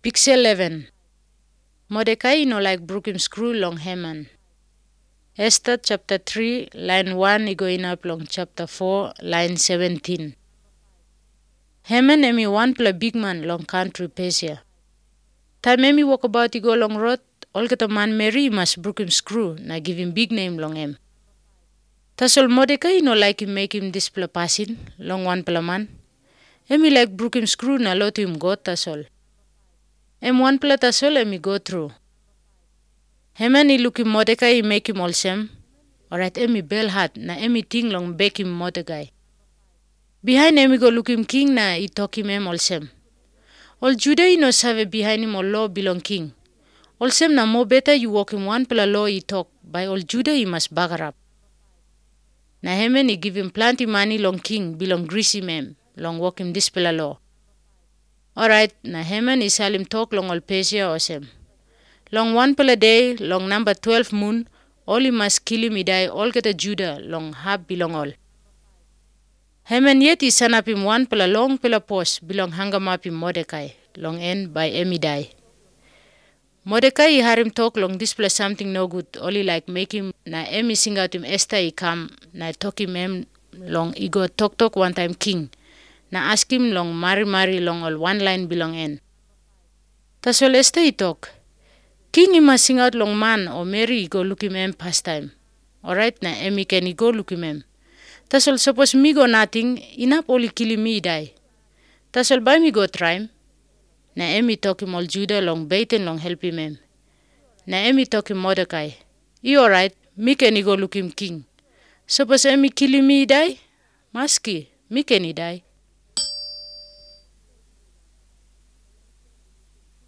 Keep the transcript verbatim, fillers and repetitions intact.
Picture eleven. Mordecai no like broke him screw long Haman. Esther chapter three, line one, i going up long chapter four, line seventeen. Haman emi one play big man long country Persia. Time emi walk about i go long road, all get a man Mary must broke him screw, na give him big name long him. Tasol Mordecai no like him make him display passing long one play man. Emi like broke him screw na lo to him go tasol. Em one play tasol emi go through. Haman i look him Mordecai i make him all same. Alright, emi bell hat na emi ting long bake him Mordecai. Behind emi go look him king na i talk him em all same. All Judah i no save behind him all law belong king. All same na more better you walk him one pela law i talk. By all Judah i must bagger up. Na Haman i give him plenty money long king belong greasy mem. Long walk him this pela law. Alright, na Haman i sell him talk long all Persia or same. Long one pela day, long number twelve moon, all he must kill him i die, all get a Judah, long half belong all. Haman yet he send up him one pela long pela post, belong hangam up him Mordecai, long end by emi die. Mordecai he had him talk long display something no good, only like make him, na emi sing out him Esther he come, na talk him em long he go talk talk one time king, na ask him long marry marry long all one line belong end. Tasol Esther he talk. King he must sing out long man or Mary he go look him em past time. Alright, na emi can he go look him em. Tasol suppose me go nothing, enough only kill me die. Tasol by me go try him. Na emi talk him all Judah long baitin long help him em. Na emi talk him Mordecai. He alright, me can he go look him king. Suppose emi kill me die? Maski, me can he die.